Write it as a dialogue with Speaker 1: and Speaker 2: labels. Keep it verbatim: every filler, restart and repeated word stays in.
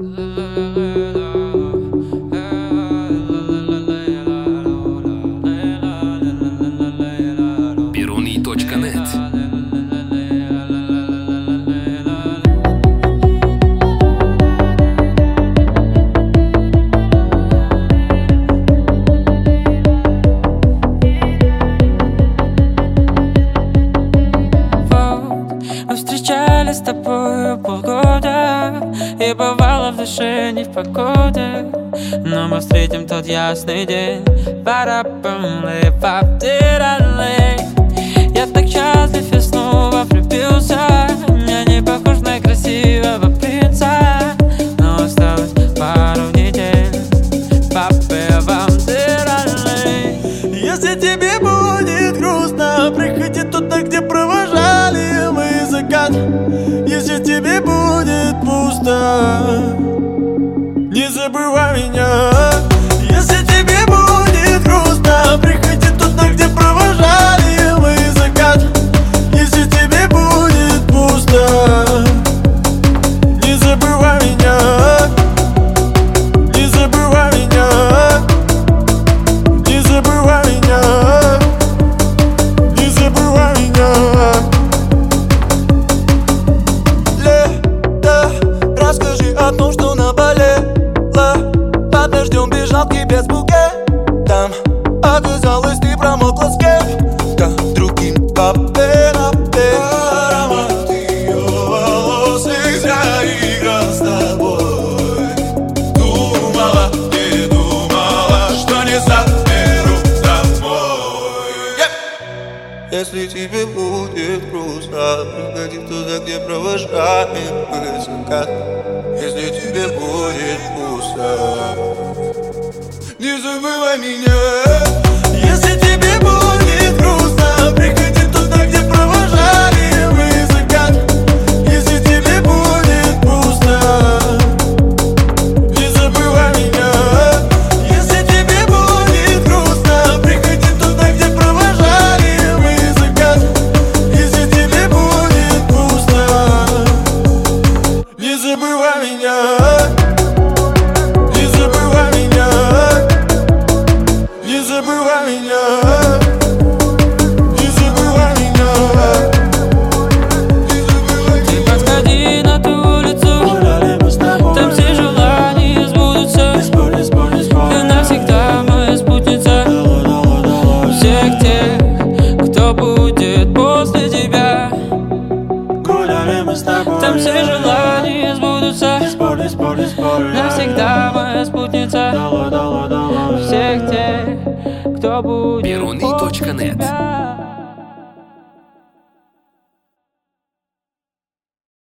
Speaker 1: Перуний точка нет.
Speaker 2: Мы встречались с тобою полгода, и бывало в душе не в погоде, но мы встретим тот ясный день. Я так счастлив и снова влюбился. Я не похож на красивого принца, но осталось пару недель.
Speaker 3: Если тебе будет грустно, приходи туда, где провожали мы закат. Если тебе будет пусто, не забывай меня. Если тебе будет грустно, приходи туда, где провожали мы закат. Если тебе будет пусто, не забывай меня. Не забывай меня. Не забывай меня. Не забывай меня. Лето, расскажи о том, что наболело. Под дождем бежал к тебе с букетом. Оказалось, ты промокла с кем-то другим. Папе-папе. Аромат ее волос заиграл с тобой. Думала, не думала, что не заберу домой. Если тебе будет грустно, приходи туда, где провожаем мы закат. Если тебе будет пусто, не забывай меня. Если тебе будет грустно, приходи туда, где провожали мы закат. Если тебе будет пусто, не забывай меня. Если тебе будет грустно, приходи туда, где провожали мы закат. Если тебе будет пусто, не забывай меня. Не забывай меня. Не забывай меня. Не забывай меня.
Speaker 2: Ты подходи на ту улицу, там все желания сбудутся. Ты навсегда моя спутница. Всех тех, кто будет после тебя, там все желания сбудутся. Навсегда моя спутница. Всех тех, кто будет
Speaker 1: Перуний точка нет.
Speaker 2: после тебя.